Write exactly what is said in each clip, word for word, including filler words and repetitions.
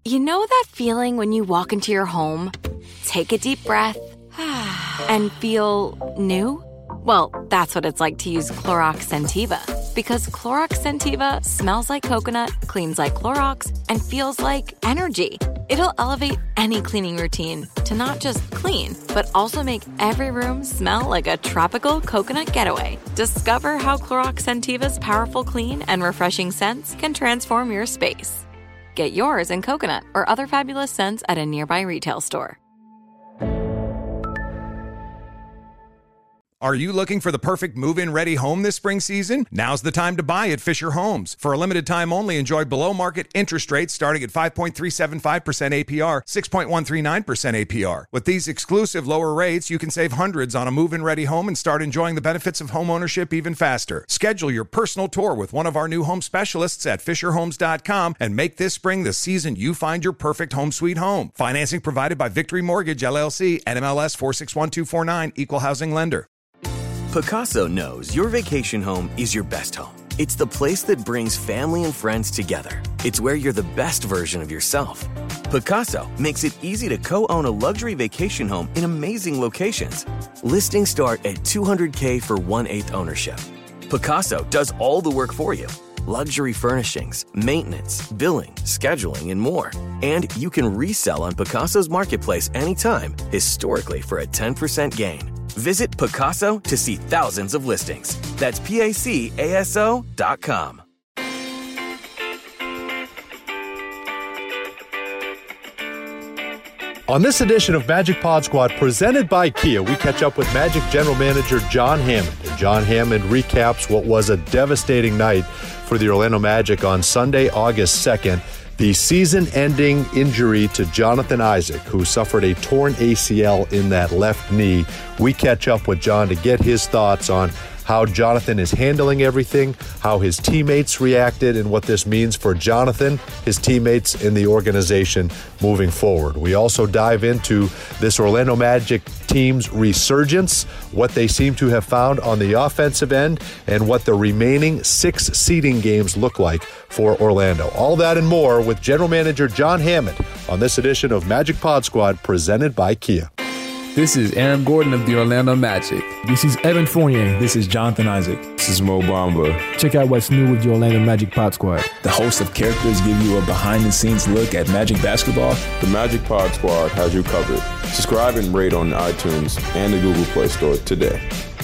You know that feeling when you walk into your home, take a deep breath, and feel new? Well, that's what it's like to use Clorox Scentiva. Because Clorox Scentiva smells like coconut, cleans like Clorox, and feels like energy. It'll elevate any cleaning routine to not just clean, but also make every room smell like a tropical coconut getaway. Discover how Clorox Scentiva's powerful clean and refreshing scents can transform your space. Get yours in coconut or other fabulous scents at a nearby retail store. Are you looking for the perfect move-in ready home this spring season? Now's the time to buy at Fisher Homes. For a limited time only, enjoy below-market interest rates starting at five point three seven five percent A P R, six point one three nine percent A P R. With these exclusive lower rates, you can save hundreds on a move-in ready home and start enjoying the benefits of home ownership even faster. Schedule your personal tour with one of our new home specialists at fisher homes dot com and make this spring the season you find your perfect home sweet home. Financing provided by Victory Mortgage, L L C, N M L S four six one two four nine, Equal Housing Lender. Pacaso knows your vacation home is your best home. It's the place that brings family and friends together. It's where you're the best version of yourself. Pacaso makes it easy to co-own a luxury vacation home in amazing locations. Listings start at two hundred thousand dollars for one-eighth ownership. Pacaso does all the work for you. Luxury furnishings, maintenance, billing, scheduling, and more. And you can resell on Pacaso's marketplace anytime, historically for a ten percent gain. Visit Pacaso to see thousands of listings. That's P A C A S O dot com. On this edition of Magic Pod Squad, presented by Kia, we catch up with Magic General Manager John Hammond. And John Hammond recaps what was a devastating night for the Orlando Magic on Sunday, August second. The season-ending injury to Jonathan Isaac, who suffered a torn A C L in that left knee. We catch up with John to get his thoughts on how Jonathan is handling everything, how his teammates reacted, and what this means for Jonathan, his teammates, and the organization moving forward. We also dive into this Orlando Magic team's resurgence, what they seem to have found on the offensive end, and what the remaining six seeding games look like for Orlando. All that and more with General Manager John Hammond on this edition of Magic Pod Squad presented by Kia. This is Aaron Gordon of the Orlando Magic. This is Evan Fournier. This is Jonathan Isaac. This is Mo Bamba. Check out what's new with the Orlando Magic Pod Squad. The host of characters give you a behind-the-scenes look at Magic basketball. The Magic Pod Squad has you covered. Subscribe and rate on iTunes and the Google Play Store today.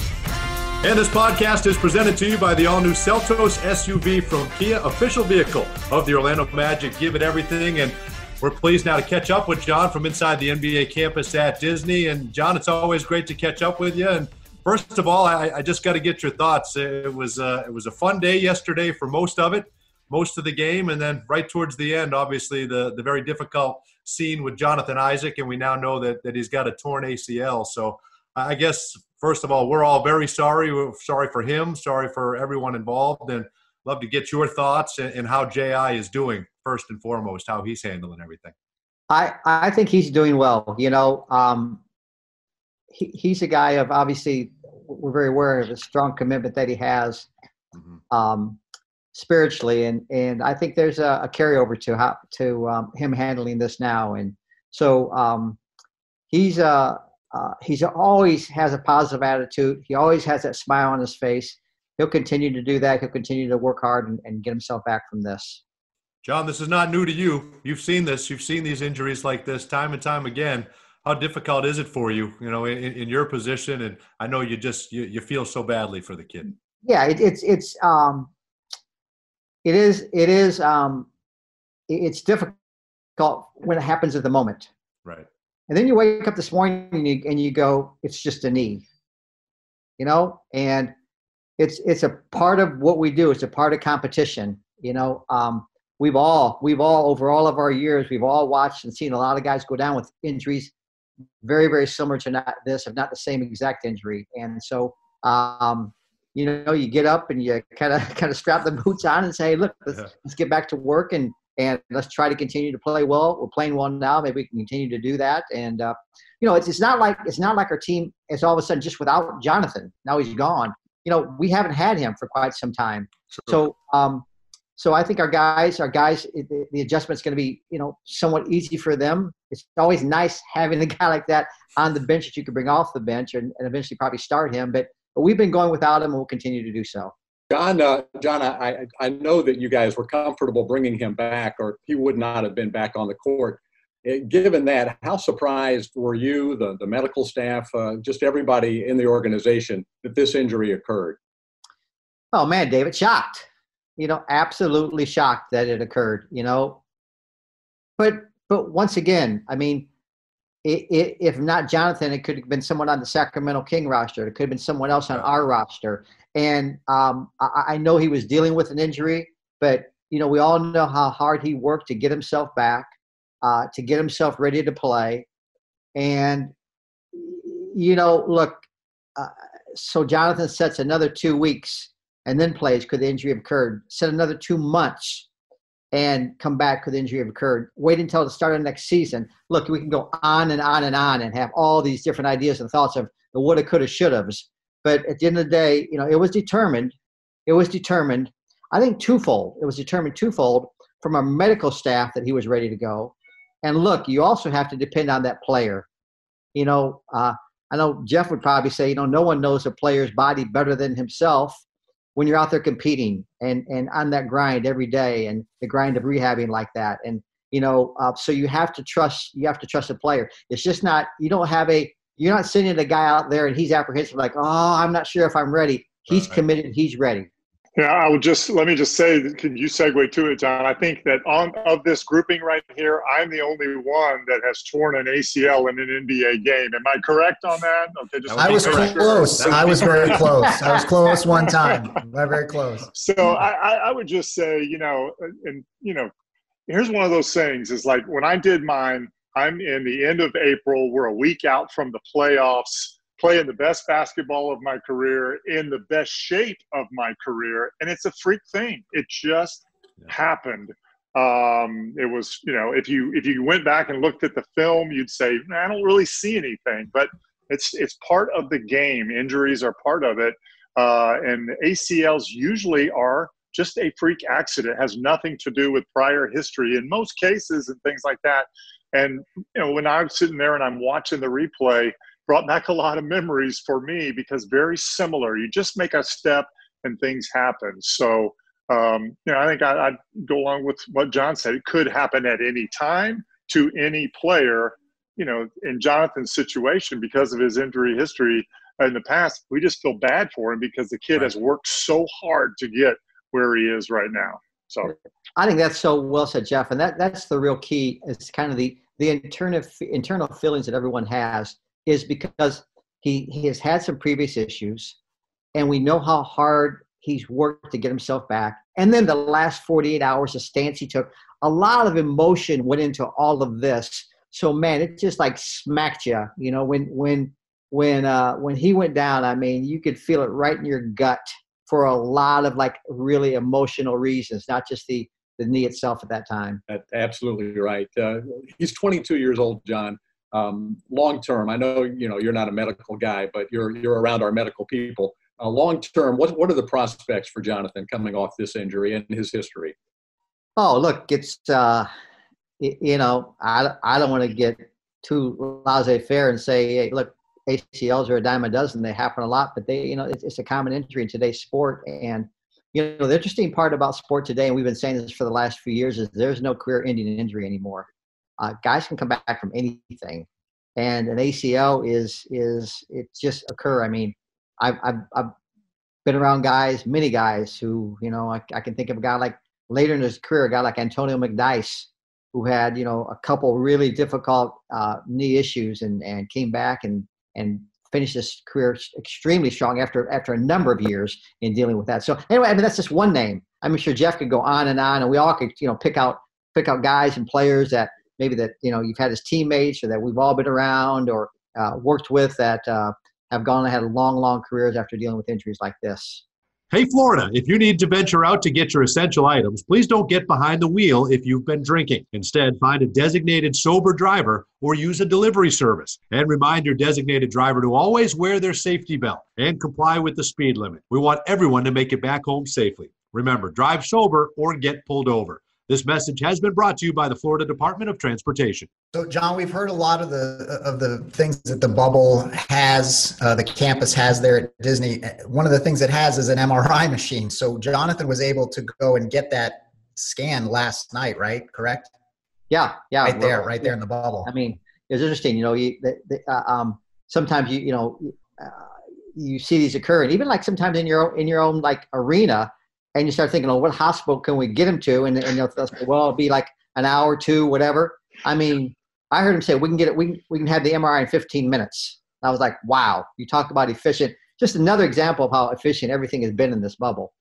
And this podcast is presented to you by the all-new Seltos S U V from Kia, official vehicle of the Orlando Magic. Give it everything. And we're pleased now to catch up with John from inside the N B A campus at Disney. And John, it's always great to catch up with you. And first of all, I, I just got to get your thoughts. It was uh, it was a fun day yesterday for most of it, most of the game, and then right towards the end, obviously the the very difficult scene with Jonathan Isaac, and we now know that that he's got a torn A C L. So I guess first of all, we're all very sorry. We're sorry for him, sorry for everyone involved, and love to get your thoughts and, and how J I is doing. First and foremost, how he's handling everything. I, I think he's doing well. You know, um, he, he's a guy of, obviously, we're very aware of the strong commitment that he has mm-hmm. um, spiritually. And, and I think there's a, a carryover to how, to um, him handling this now. And so um, he's, uh, uh, he's always has a positive attitude. He always has that smile on his face. He'll continue to do that. He'll continue to work hard and, and get himself back from this. John, this is not new to you. You've seen this. You've seen these injuries like this time and time again. How difficult is it for you, you know, in, in your position? And I know you just you, you feel so badly for the kid. Yeah, it, it's it's um, it is it is um, it's difficult when it happens at the moment. Right. And then you wake up this morning and you, and you go, it's just a knee, you know, and it's it's a part of what we do. It's a part of competition, you know. Um, We've all, we've all, over all of our years, we've all watched and seen a lot of guys go down with injuries very, very similar to not this, if not the same exact injury. And so, um, you know, you get up and you kind of kind of strap the boots on and say, look, let's, yeah. let's get back to work and and let's try to continue to play well. We're playing well now. Maybe we can continue to do that. And uh, you know, it's it's not like it's not like our team is all of a sudden just without Jonathan. Now he's gone. You know, we haven't had him for quite some time. Sure. So. Um, so I think our guys, our guys, the, the adjustment's going to be, you know, somewhat easy for them. It's always nice having a guy like that on the bench that you can bring off the bench and, and eventually probably start him. But, but we've been going without him, and we'll continue to do so. John, uh, John, I, I know that you guys were comfortable bringing him back, or he would not have been back on the court. Given that, how surprised were you, the, the medical staff, uh, just everybody in the organization, that this injury occurred? Oh, man, David, shocked. You know, absolutely shocked that it occurred, you know. But but once again, I mean, it, it, if not Jonathan, it could have been someone on the Sacramento King roster. It could have been someone else on our roster. And um, I, I know he was dealing with an injury, but, you know, we all know how hard he worked to get himself back. Uh, to get himself ready to play. And, you know, look, uh, so Jonathan sets another two weeks and then plays because the injury occurred. Set another two months and come back because the injury occurred. Wait until the start of next season. Look, we can go on and on and on and have all these different ideas and thoughts of the woulda, coulda, shoulda. But at the end of the day, you know, it was determined. It was determined, I think twofold. It was determined twofold from our medical staff that he was ready to go. And look, you also have to depend on that player. You know, uh, I know Jeff would probably say, you know, no one knows a player's body better than himself when you're out there competing and, and on that grind every day and the grind of rehabbing like that. And, you know, uh, so you have to trust, you have to trust a player. It's just not, you don't have a, you're not sending a guy out there and he's apprehensive like, oh, I'm not sure if I'm ready. He's right. Committed. He's ready. Yeah, I would just, let me just say, can you segue to it, John? I think that on of this grouping right here, I'm the only one that has torn an A C L in an N B A game. Am I correct on that? Okay, just I was correct. close. I was very close. I was close one time. Very, very close. So I, I would just say, you know, and, you know, here's one of those things is like when I did mine, I'm in the end of April. We're a week out from the playoffs. Playing the best basketball of my career in the best shape of my career. And it's a freak thing. It just yeah. happened. Um, it was, you know, if you, if you went back and looked at the film, you'd say, I don't really see anything, but it's, it's part of the game. Injuries are part of it. Uh, and A C Ls usually are just a freak accident. It has nothing to do with prior history in most cases and things like that. And, you know, when I'm sitting there and I'm watching the replay, brought back a lot of memories for me because very similar. You just make a step and things happen. So, um, you know, I think I, I'd go along with what John said. It could happen at any time to any player. You know, in Jonathan's situation, because of his injury history in the past, we just feel bad for him because the kid right. has worked so hard to get where he is right now. So I think that's so well said, Jeff. And that, that's the real key. It's kind of the, the internal, internal feelings that everyone has. Is because he, he has had some previous issues, and we know how hard he's worked to get himself back. And then the last forty-eight hours, the stance he took, a lot of emotion went into all of this. So, man, it just like smacked you. You know, when when when uh, when he went down, I mean, you could feel it right in your gut for a lot of like really emotional reasons, not just the the knee itself at that time. That's absolutely right. Uh, he's twenty-two years old, John. Um, long term, I know you know you're not a medical guy, but you're you're around our medical people. Uh, long term, what what are the prospects for Jonathan coming off this injury and his history? Oh, look, it's uh, it, you know I I don't want to get too laissez-faire and say, hey, look, A C Ls are a dime a dozen. They happen a lot, but they you know it's, it's a common injury in today's sport. And you know the interesting part about sport today, and we've been saying this for the last few years, is there's no career-ending injury anymore. Uh, guys can come back from anything, and an A C L is is it just occur. I mean, I've I've, I've been around guys, many guys who you know I, I can think of a guy like later in his career, a guy like Antonio McDyess, who had you know a couple really difficult uh, knee issues and and came back and and finished his career extremely strong after after a number of years in dealing with that. So anyway, I mean that's just one name. I'm sure Jeff could go on and on, and we all could you know pick out pick out guys and players that. Maybe that, you know, you've had as teammates or that we've all been around or uh, worked with that uh, have gone and had long, long careers after dealing with injuries like this. Hey, Florida, if you need to venture out to get your essential items, please don't get behind the wheel if you've been drinking. Instead, find a designated sober driver or use a delivery service. And remind your designated driver to always wear their safety belt and comply with the speed limit. We want everyone to make it back home safely. Remember, drive sober or get pulled over. This message has been brought to you by the Florida Department of Transportation. So, John, we've heard a lot of the of the things that the bubble has, uh, the campus has there at Disney. One of the things it has is an M R I machine. So, Jonathan was able to go and get that scan last night, right? Correct? Yeah, yeah. Right there, well, right there in the bubble. I mean, it's interesting. You know, you the, the, uh, um, sometimes you you know uh, you see these occur, and even like sometimes in your in your own like arena. And you start thinking, oh, what hospital can we get him to? And, and they'll say, well, it'll be like an hour or two, whatever. I mean, I heard him say, we can get it. We can, we can have the M R I in fifteen minutes. And I was like, wow, you talk about efficient. Just another example of how efficient everything has been in this bubble.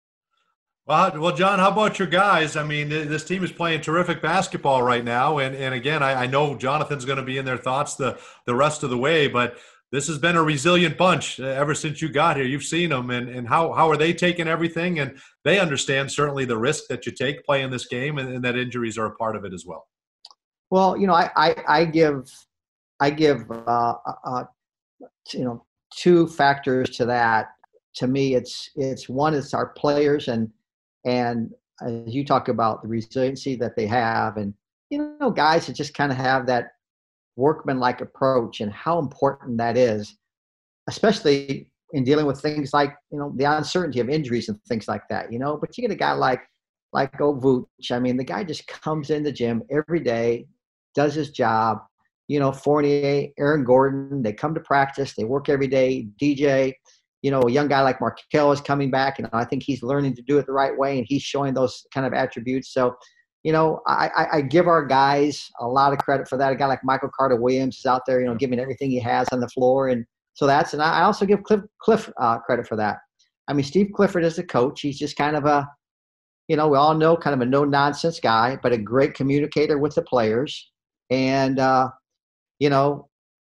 Well, well, John, how about your guys? I mean, this team is playing terrific basketball right now. And, and again, I, I know Jonathan's going to be in their thoughts the, the rest of the way, but this has been a resilient bunch ever since you got here. You've seen them, and, and how, how are they taking everything? And they understand certainly the risk that you take playing this game, and, and that injuries are a part of it as well. Well, you know, I, I, I give I give uh, uh, you know two factors to that. To me, it's it's one is our players, and and as you talk about the resiliency that they have, and you know, guys that just kind of have that workman-like approach, and how important that is, especially in dealing with things like, you know, the uncertainty of injuries and things like that, you know. But you get a guy like like Vooch. I mean, the guy just comes in the gym every day, does his job. You know, Fournier, Aaron Gordon, they come to practice, they work every day. D J, you know, a young guy like Markelle is coming back, and I think he's learning to do it the right way, and he's showing those kind of attributes. So, you know, I, I, I give our guys a lot of credit for that. A guy like Michael Carter-Williams is out there, you know, giving everything he has on the floor. And so that's – and I also give Cliff, Cliff uh, credit for that. I mean, Steve Clifford is a coach. He's just kind of a, you know, we all know kind of a no-nonsense guy, but a great communicator with the players. And, uh, you know,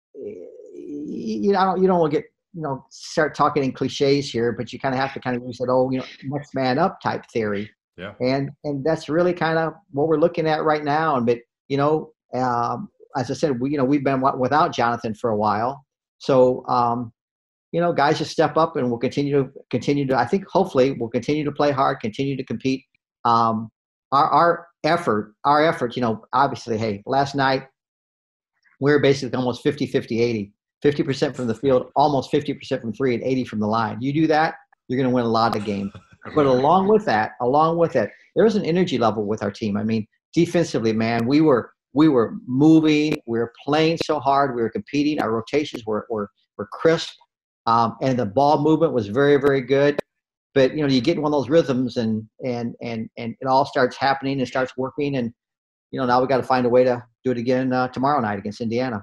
you, know, you don't want to get, you know, start talking in cliches here, but you kind of have to kind of use that, oh, you know, next man up type theory. Yeah. And and that's really kind of what we're looking at right now. And but you know, um, as I said, we you know we've been without Jonathan for a while, so um, you know, guys just step up, and we'll continue to continue to. I think hopefully we'll continue to play hard, continue to compete. Um, our our effort, our effort, you know, obviously, hey, last night we were basically almost fifty, fifty, eighty, fifty percent from the field, almost fifty percent from three, and eighty from the line. You do that, you're going to win a lot of games. But along with that, along with it, there was an energy level with our team. I mean, defensively, man, we were we were moving, we were playing so hard, we were competing. Our rotations were were were crisp, um, and the ball movement was very, very good. But you know, you get in one of those rhythms, and and and and it all starts happening and starts working. And you know, now we got to find a way to do it again uh, tomorrow night against Indiana.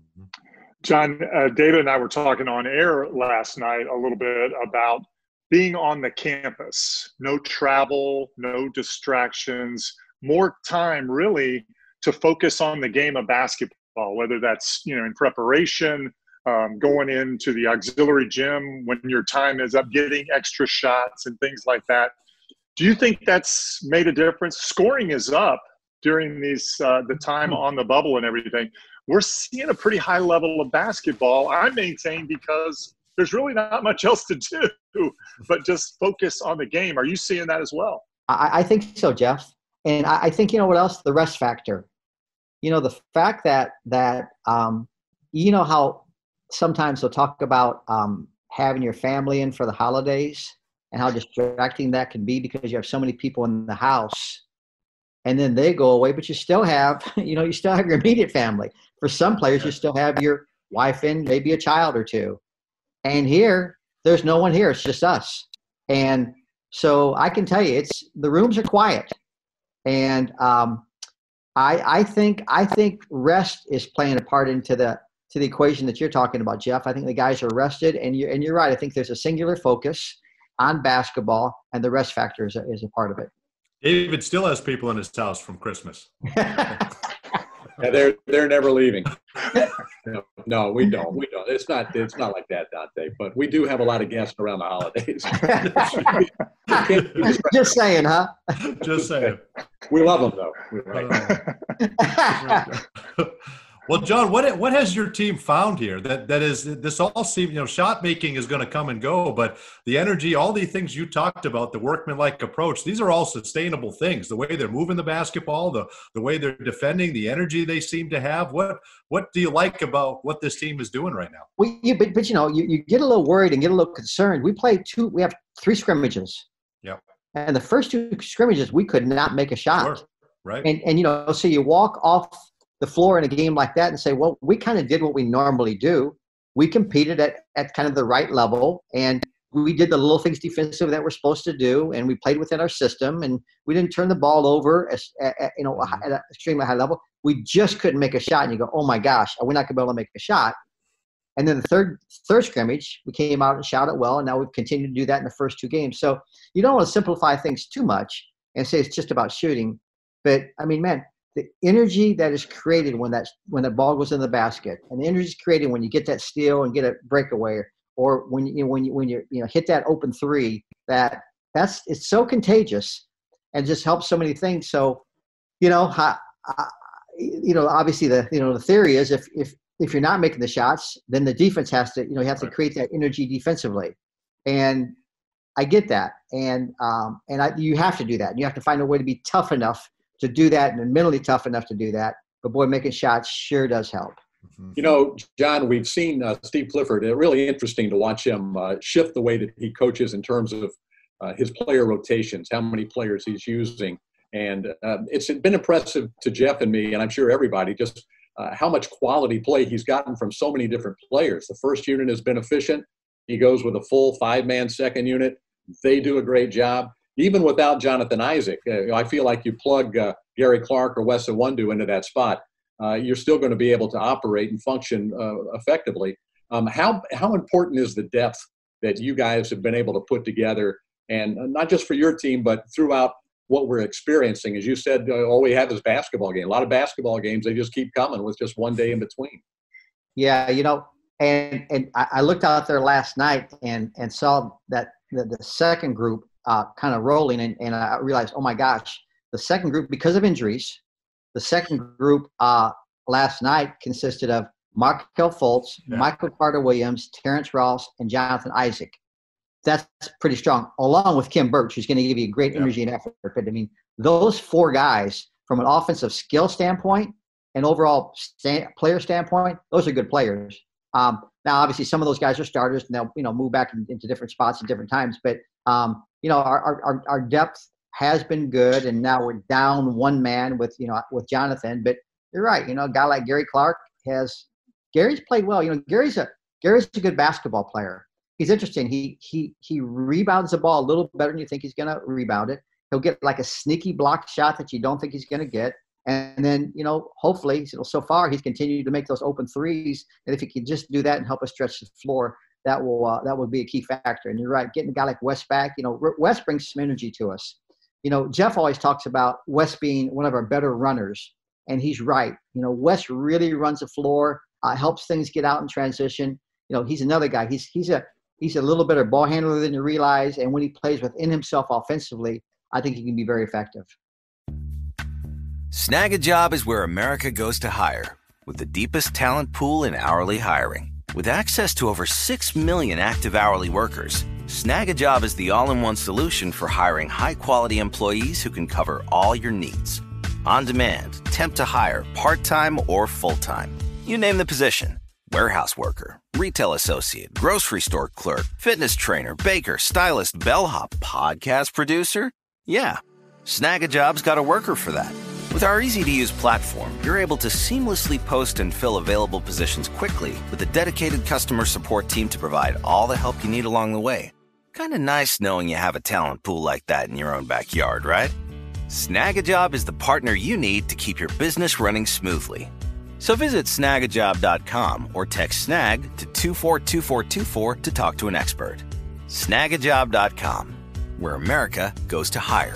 John, uh, David and I were talking on air last night a little bit about being on the campus, no travel, no distractions, more time really to focus on the game of basketball, whether that's, you know, in preparation, um, going into the auxiliary gym when your time is up, getting extra shots and things like that. Do you think that's made a difference? Scoring is up during these uh, the time on the bubble and everything. We're seeing a pretty high level of basketball, I maintain, because there's really not much else to do but just focus on the game. Are you seeing that as well? I, I think so, Jeff. And I, I think, you know what else? The rest factor. You know, the fact that, that um, you know how sometimes they'll talk about um, having your family in for the holidays and how distracting that can be because you have so many people in the house. And then they go away, but you still have, you know, you still have your immediate family. For some players, you still have your wife and maybe a child or two. And here, there's no one here. It's just us. And so I can tell you, it's the rooms are quiet. And um, I, I think I think rest is playing a part into the to the equation that you're talking about, Jeff. I think the guys are rested, and you're and you're right. I think there's a singular focus on basketball, and the rest factor is a, is a part of it. David still has people in his house from Christmas. Yeah, they're they're never leaving. No, no, we don't. We don't. It's not. It's not like that, Dante. But we do have a lot of guests around the holidays. Just saying, huh? Just saying. We love them, though. Right. Uh, Well, John, what what has your team found here? That that is this all seems, you know, shot making is going to come and go, but the energy, all the things you talked about, the workmanlike approach, these are all sustainable things. The way they're moving the basketball, the the way they're defending, the energy they seem to have. What what do you like about what this team is doing right now? Well, you, but but you know, you, you get a little worried and get a little concerned. We play two. We have three scrimmages. Yeah. And the first two scrimmages, we could not make a shot. Sure. Right. And and you know, so you walk off the floor in a game like that and say, well, we kind of did what we normally do. We competed at, at kind of the right level, and we did the little things defensive that we're supposed to do, and we played within our system, and we didn't turn the ball over as, at, you know, at an extremely high level. We just couldn't make a shot, and you go, oh my gosh, we're not going to be able to make a shot. And then the third third scrimmage, we came out and shot it well, and now we've continued to do that in the first two games. So you don't want to simplify things too much and say it's just about shooting. But, I mean, man, the energy that is created when that when the ball goes in the basket, and the energy is created when you get that steal and get a breakaway, or when you when you when you you know hit that open three, that that's it's so contagious and just helps so many things. So, you know, I, I, you know, obviously the you know the theory is if if if you're not making the shots, then the defense has to you know you have to create that energy defensively, and I get that, and um and I, you have to do that. You have to find a way to be tough enough to do that and mentally tough enough to do that. But boy, making shots sure does help. You know, John, we've seen uh, Steve Clifford. It's really interesting to watch him uh, shift the way that he coaches in terms of uh, his player rotations, how many players he's using. And uh, it's been impressive to Jeff and me, and I'm sure everybody, just uh, how much quality play he's gotten from so many different players. The first unit has been efficient. He goes with a full five-man second unit. They do a great job. Even without Jonathan Isaac, uh, I feel like you plug uh, Gary Clark or Wes Iwundu into that spot, uh, you're still going to be able to operate and function uh, effectively. Um, how how important is the depth that you guys have been able to put together, and not just for your team, but throughout what we're experiencing? As you said, uh, all we have is basketball game. A lot of basketball games, they just keep coming with just one day in between. Yeah, you know, and and I, I looked out there last night and and saw that the, the second group Uh, kind of rolling, and, and I realized, oh my gosh, the second group, because of injuries, the second group uh, last night consisted of Markelle Fultz, yeah. Michael Carter-Williams, Terrence Ross, and Jonathan Isaac. That's pretty strong, along with Kim Birch, who's going to give you great yeah. energy and effort. But I mean, those four guys, from an offensive skill standpoint and overall sta- player standpoint, those are good players. Um, now, obviously, some of those guys are starters, and they'll you know move back in, into different spots at different times. But um, you know, our, our our depth has been good, and now we're down one man with you know with Jonathan. But you're right, you know, a guy like Gary Clark has Gary's played well. You know, Gary's a Gary's a good basketball player. He's interesting. He he he rebounds the ball a little better than you think he's going to rebound it. He'll get like a sneaky block shot that you don't think he's going to get. And then, you know, hopefully, so far he's continued to make those open threes. And if he can just do that and help us stretch the floor, that will uh, that will be a key factor. And you're right, getting a guy like Wes back, you know, Wes brings some energy to us. You know, Jeff always talks about Wes being one of our better runners, and he's right. You know, Wes really runs the floor, uh, helps things get out in transition. You know, he's another guy. He's he's a he's a little better ball handler than you realize, and when he plays within himself offensively, I think he can be very effective. Snag a Job is where America goes to hire, with the deepest talent pool in hourly hiring. With access to over six million active hourly workers, Snag a Job is the all-in-one solution for hiring high-quality employees who can cover all your needs. On demand, temp to hire, part-time or full-time. You name the position: warehouse worker, retail associate, grocery store clerk, fitness trainer, baker, stylist, bellhop, podcast producer. Yeah, Snag a Job's got a worker for that. With our easy-to-use platform, you're able to seamlessly post and fill available positions quickly with a dedicated customer support team to provide all the help you need along the way. Kind of nice knowing you have a talent pool like that in your own backyard, right? Snag a Job is the partner you need to keep your business running smoothly. So visit snag a job dot com or text SNAG to two four two four two four to talk to an expert. snag a job dot com, where America goes to hire.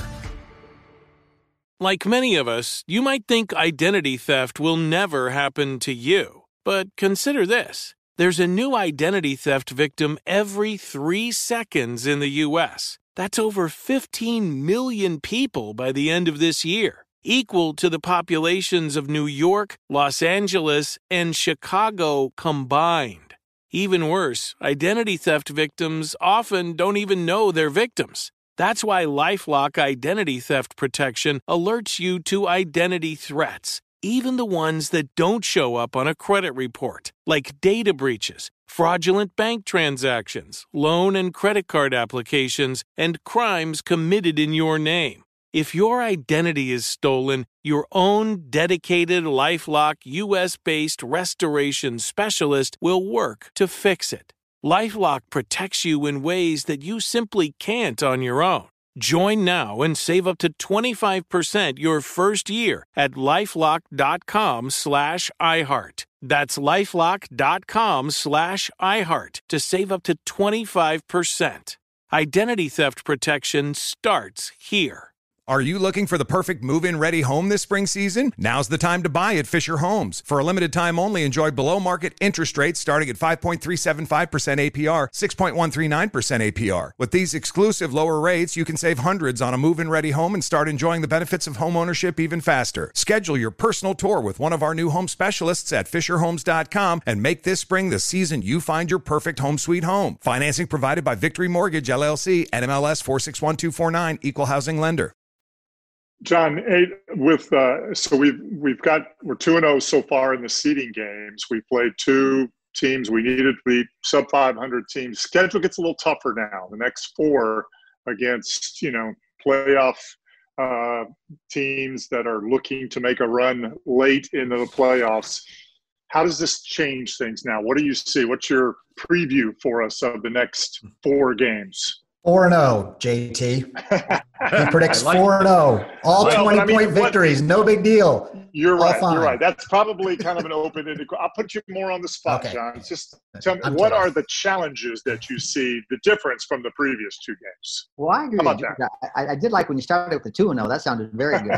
Like many of us, you might think identity theft will never happen to you. But consider this. There's a new identity theft victim every three seconds in the U S. That's over fifteen million people by the end of this year. equal to the populations of New York, Los Angeles, and Chicago combined. Even worse, identity theft victims often don't even know they're victims. That's why LifeLock Identity Theft Protection alerts you to identity threats, even the ones that don't show up on a credit report, like data breaches, fraudulent bank transactions, loan and credit card applications, and crimes committed in your name. If your identity is stolen, your own dedicated LifeLock U S-based restoration specialist will work to fix it. LifeLock protects you in ways that you simply can't on your own. Join now and save up to twenty-five percent your first year at LifeLock.com slash iHeart. That's LifeLock.com slash iHeart to save up to twenty-five percent. Identity theft protection starts here. Are you looking for the perfect move-in ready home this spring season? Now's the time to buy at Fisher Homes. For a limited time only, enjoy below-market interest rates starting at five point three seven five percent A P R, six point one three nine percent A P R. With these exclusive lower rates, you can save hundreds on a move-in ready home and start enjoying the benefits of home ownership even faster. Schedule your personal tour with one of our new home specialists at Fisher Homes dot com and make this spring the season you find your perfect home sweet home. Financing provided by Victory Mortgage, L L C, N M L S four six one two four nine, Equal Housing Lender. John, eight, with uh, so we've we've got we're two and zero so far in the seeding games. We played two teams we needed to beat, sub five hundred teams. Schedule gets a little tougher now. The next four against you know playoff uh, teams that are looking to make a run late into the playoffs. How does this change things now? What do you see? What's your preview for us of the next four games? four and oh, J T. He predicts four and oh. All well, twenty-point I mean, victories. What, no big deal. You're All right. fine. You're right. That's probably kind of an open-ended. I'll put you more on the spot, okay. John. Just tell me, I'm what kidding. are the challenges that you see, the difference from the previous two games? Well, I agree. How about with that? I, I did like when you started with the two and oh. That sounded very good.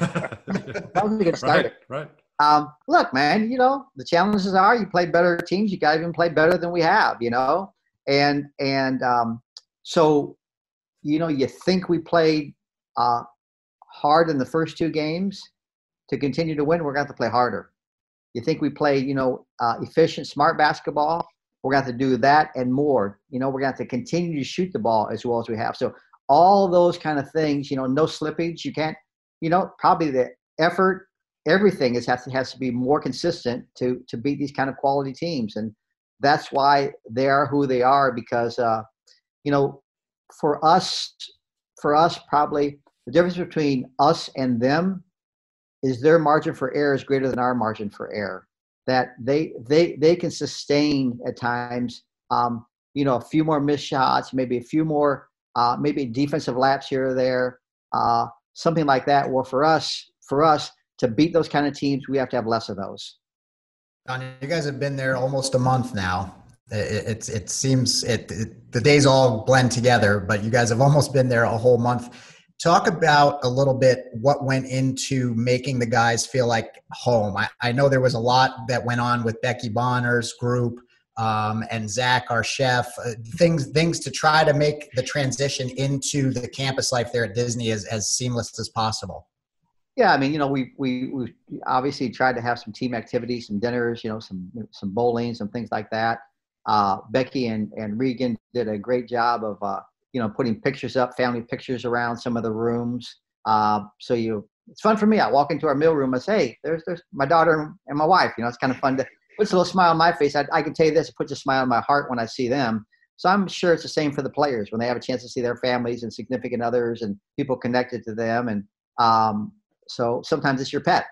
That was a good start. Right, right. Um, look, man, you know, the challenges are you play better teams. You got to even play better than we have, you know. And, and um, so, you know, you think we played uh, hard in the first two games. To continue to win, we're going to have to play harder. You think we play, you know, uh, efficient, smart basketball, we're going to have to do that and more. You know, we're going to have to continue to shoot the ball as well as we have. So all those kind of things, you know, no slippage. You can't, you know, probably the effort, everything is has to, has to be more consistent to to beat these kind of quality teams. And that's why they are who they are because, uh, you know, for us, for us, probably the difference between us and them is their margin for error is greater than our margin for error. That they they they can sustain at times, um, you know, a few more missed shots, maybe a few more, uh, maybe defensive laps here or there, uh, something like that. Well, for us, for us to beat those kind of teams, we have to have less of those. John, you guys have been there almost a month now. It, it, it seems it, it, the days all blend together, but you guys have almost been there a whole month. Talk about a little bit what went into making the guys feel like home. I, I know there was a lot that went on with Becky Bonner's group um, and Zach, our chef, uh, things things to try to make the transition into the campus life there at Disney as, as seamless as possible. Yeah, I mean, you know, we we we obviously tried to have some team activities, some dinners, you know, some some bowling, some things like that. Uh, Becky and, and Regan did a great job of, uh, you know, putting pictures up, family pictures around some of the rooms. Uh, so you, it's fun for me. I walk into our meal room and say, hey, there's, there's my daughter and my wife. You know, it's kind of fun to puts a little smile on my face. I, I can tell you this, it puts a smile on my heart when I see them. So I'm sure it's the same for the players when they have a chance to see their families and significant others and people connected to them. And um, so sometimes it's your pet.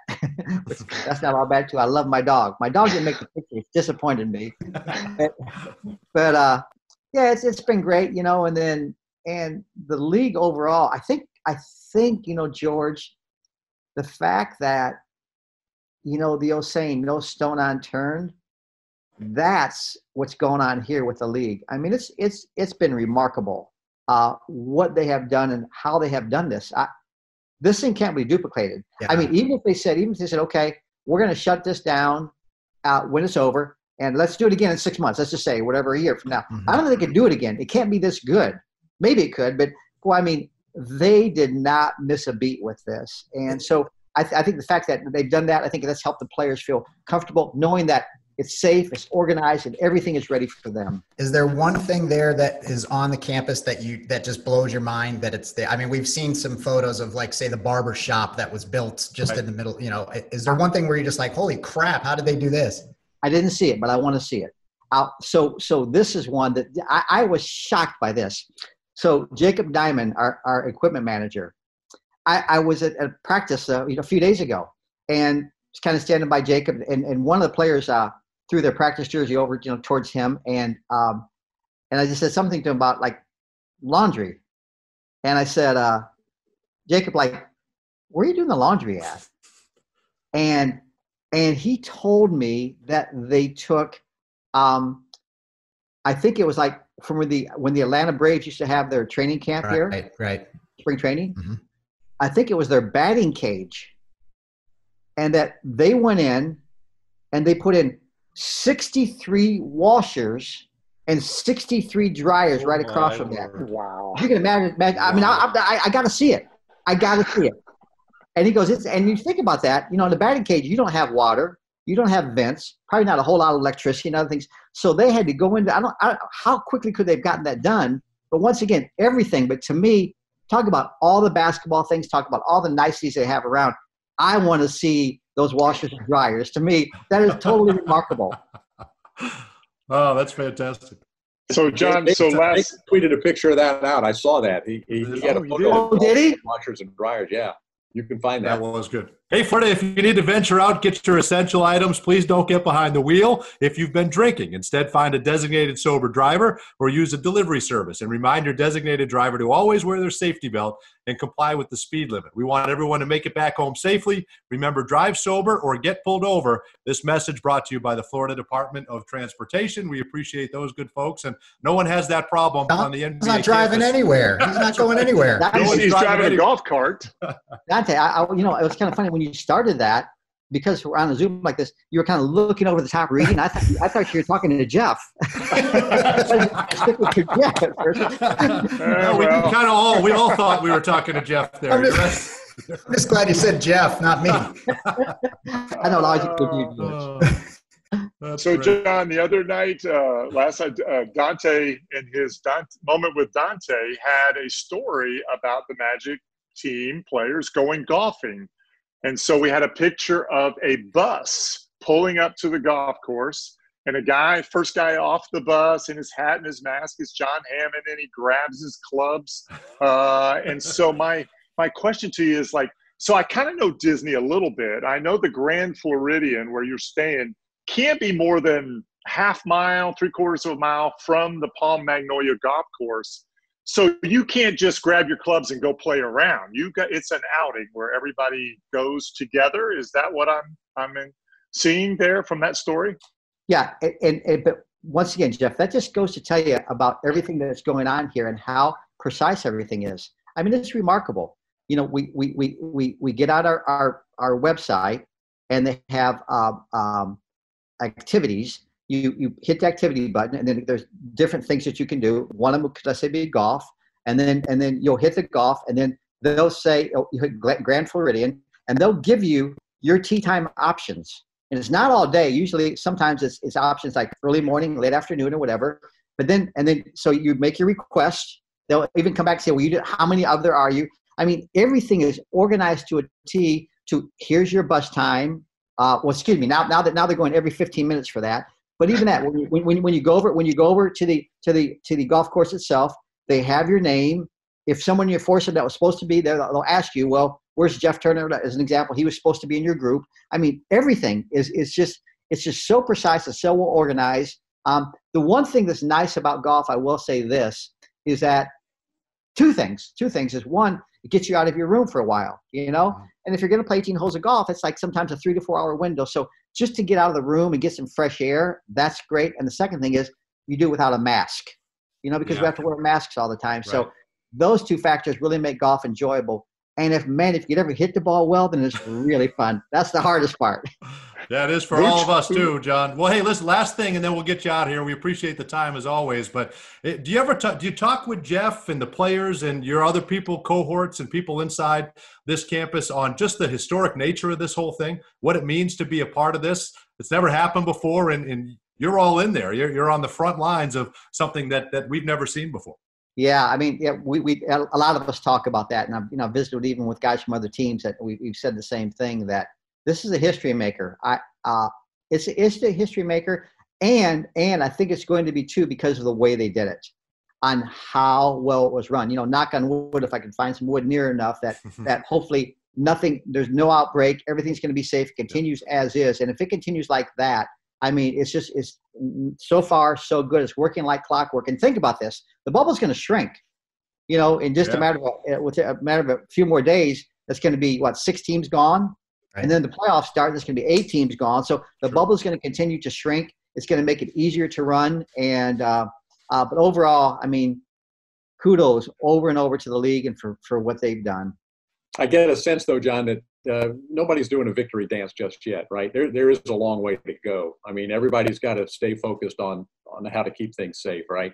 That's not all bad too. I love my dog. My dog didn't make the picture. It disappointed me. but but uh, yeah, it's it's been great, you know. And then and the league overall, I think I think you know, George, the fact that you know the old saying, "No stone unturned," that's what's going on here with the league. I mean, it's it's it's been remarkable uh, what they have done and how they have done this. I, This thing can't be duplicated. Yeah. I mean, even if they said, even if they said, okay, we're going to shut this down uh, when it's over, and let's do it again in six months. Let's just say whatever a year from now. Mm-hmm. I don't think they could do it again. It can't be this good. Maybe it could, but well, I mean, they did not miss a beat with this. And so I, th- I think the fact that they've done that, I think that's helped the players feel comfortable knowing that it's safe, it's organized, and everything is ready for them. Is there one thing there that is on the campus that you that just blows your mind that it's there? I mean, we've seen some photos of, like, say, the barber shop that was built just right. in the middle. You know, is there one thing where you're just like, holy crap, how did they do this? I didn't see it, but I want to see it. Uh, so, so this is one that I, I was shocked by this. So Jacob Diamond, our, our equipment manager, I, I was at a practice uh, you know, a few days ago, and was kind of standing by Jacob, and, and one of the players uh, threw their practice jersey over, you know, towards him, and um, and I just said something to him about, like, laundry, and I said, uh, Jacob, like, where are you doing the laundry at? And and he told me that they took, um, I think it was like from when the when the Atlanta Braves used to have their training camp right, here, right, right, spring training. Mm-hmm. I think it was their batting cage, and that they went in and they put in sixty-three washers and sixty-three dryers oh right across from that. Wow. You can imagine. imagine wow. I mean, I, I, I got to see it. I got to see it. And he goes, it's, and you think about that, you know, in the batting cage, you don't have water, you don't have vents, probably not a whole lot of electricity and other things. So they had to go into, I don't, I don't how quickly could they have gotten that done? But once again, everything. But to me, talk about all the basketball things, talk about all the niceties they have around. I want to see those washers and dryers. To me, that is totally remarkable. Oh, that's fantastic. So, John, so last tweeted a picture of that out. I saw that. He, he, he had a photo oh, did he? Washers and dryers. Yeah, you can find that. That was good. Hey, Freddie, if you need to venture out, get your essential items, please don't get behind the wheel if you've been drinking. Instead, find a designated sober driver or use a delivery service. And remind your designated driver to always wear their safety belt and comply with the speed limit. We want everyone to make it back home safely. Remember, drive sober or get pulled over. This message brought to you by the Florida Department of Transportation. We appreciate those good folks. And no one has that problem Don, on the N B A He's not driving campus. anywhere. He's not going anywhere. No he's, he's driving, driving a golf cart. Dante, I, I, you know, it was kind of funny when you started that, because we're on a Zoom like this, you were kind of looking over the top reading. I thought I thought you were talking to Jeff. Stick with your Jeff at first. Uh, well, we kind of all we all thought we were talking to Jeff there. I'm just, I'm just glad you said Jeff, not me. I know logic with you. Uh, so, great. John, the other night, uh, last night, uh, Dante, in his Dante, moment with Dante, had a story about the Magic team players going golfing. And so we had a picture of a bus pulling up to the golf course, and a guy, first guy off the bus in his hat and his mask is John Hammond, and he grabs his clubs. Uh, and so my my question to you is, like, so I kind of know Disney a little bit. I know the Grand Floridian, where you're staying, can't be more than half mile, three quarters of a mile from the Palm Magnolia golf course. So you can't just grab your clubs and go play around. You got it's an outing where everybody goes together. Is that what I'm I'm in, seeing there from that story? Yeah, and, and, and but once again, Jeff, that just goes to tell you about everything that's going on here and how precise everything is. I mean, it's remarkable. You know, we we we we, we get out our, our our website, and they have um, um, activities. You you hit the activity button, and then there's different things that you can do. One of them could I say be golf, and then and then you'll hit the golf, and then they'll say oh, you hit Grand Floridian, and they'll give you your tee time options. And it's not all day. Usually, sometimes it's it's options like early morning, late afternoon, or whatever. But then and then so you make your request. They'll even come back and say, well, you did, how many of there are you? I mean, everything is organized to a T. To here's your bus time. Uh, well, excuse me. Now now that now they're going every fifteen minutes for that. But even that, when you, when, when you go over when you go over to the to the to the golf course itself, they have your name. If someone you force them that was supposed to be there, they'll ask you, well, where's Jeff Turner? As an example, he was supposed to be in your group. I mean, everything is is just it's just so precise and so well organized. Um, the one thing that's nice about golf, I will say this, is that two things. Two things is one, it gets you out of your room for a while, you know. And if you're going to play eighteen holes of golf, it's like sometimes a three to four hour window. So just to get out of the room and get some fresh air, that's great. And the second thing is you do it without a mask, you know, because yeah. we have to wear masks all the time. Right. So those two factors really make golf enjoyable. And if, man, if you could ever hit the ball well, then it's really fun. That's the hardest part. Yeah, it is for all of us too, John. Well, hey, listen, last thing, and then we'll get you out of here. We appreciate the time as always. But do you ever talk, do you talk with Jeff and the players and your other people, cohorts and people inside this campus on just the historic nature of this whole thing, what it means to be a part of this? It's never happened before, and, and you're all in there. You're, you're on the front lines of something that, that we've never seen before. Yeah, I mean, yeah, we, we a lot of us talk about that, and I've you know visited even with guys from other teams that we, we've said the same thing, that this is a history maker. I uh, it's it's a history maker, and and I think it's going to be too because of the way they did it, on how well it was run. You know, knock on wood, if I can find some wood near enough, that that hopefully nothing, there's no outbreak, everything's going to be safe, continues as is, and if it continues like that, I mean, it's just, it's so far so good. It's working like clockwork. And think about this: the bubble's going to shrink. You know, in just yeah. a matter of a, with a matter of a few more days, it's going to be what, six teams gone, right. And then the playoffs start. There's going to be eight teams gone. So the sure. bubble's going to continue to shrink. It's going to make it easier to run. And uh, uh, but overall, I mean, kudos over and over to the league and for for what they've done. I get a sense, though, John, that uh, nobody's doing a victory dance just yet, right? There, there is a long way to go. I mean, everybody's got to stay focused on on how to keep things safe, right?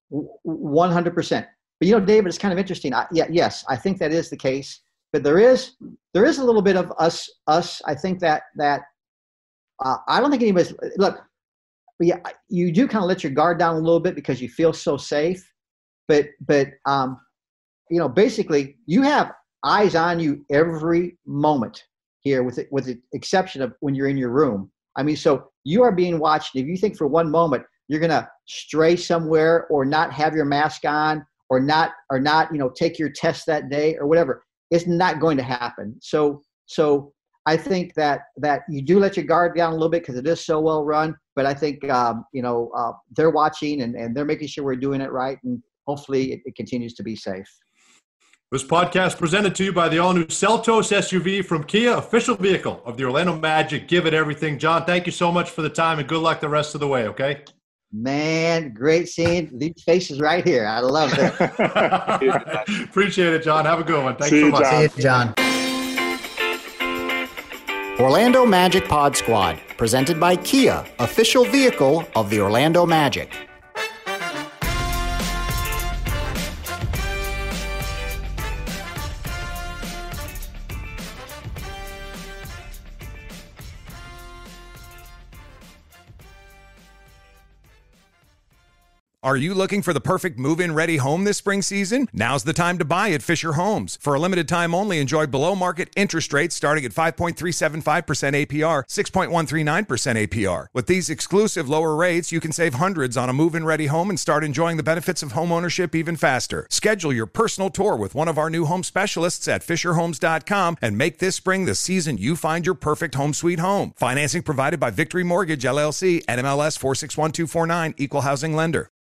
One hundred percent. But you know, David, it's kind of interesting. I, yeah, yes, I think that is the case. But there is there is a little bit of us. Us, I think that that uh, I don't think anybody's look. But yeah, you do kind of let your guard down a little bit because you feel so safe. But but um, you know, basically, you have eyes on you every moment here, with it, with the exception of when you're in your room. I mean, so you are being watched. If you think for one moment you're going to stray somewhere or not have your mask on or not, or not, you know, take your test that day or whatever, it's not going to happen. So, so I think that, that you do let your guard down a little bit because it is so well run, but I think, um, you know, uh, they're watching and, and they're making sure we're doing it right. And hopefully it, it continues to be safe. This podcast presented to you by the all-new Seltos S U V from Kia, official vehicle of the Orlando Magic. Give it everything. John, thank you so much for the time, and good luck the rest of the way, okay? Man, great seeing these faces right here. I love it. Appreciate it, John. Have a good one. Thanks See so you, much. John. See you, John. Orlando Magic Pod Squad, presented by Kia, official vehicle of the Orlando Magic. Are you looking for the perfect move-in ready home this spring season? Now's the time to buy at Fisher Homes. For a limited time only, enjoy below-market interest rates starting at five point three seven five percent A P R, six point one three nine percent A P R. With these exclusive lower rates, you can save hundreds on a move-in ready home and start enjoying the benefits of home ownership even faster. Schedule your personal tour with one of our new home specialists at fisher homes dot com and make this spring the season you find your perfect home sweet home. Financing provided by Victory Mortgage, L L C, N M L S four six one two four nine, Equal Housing Lender.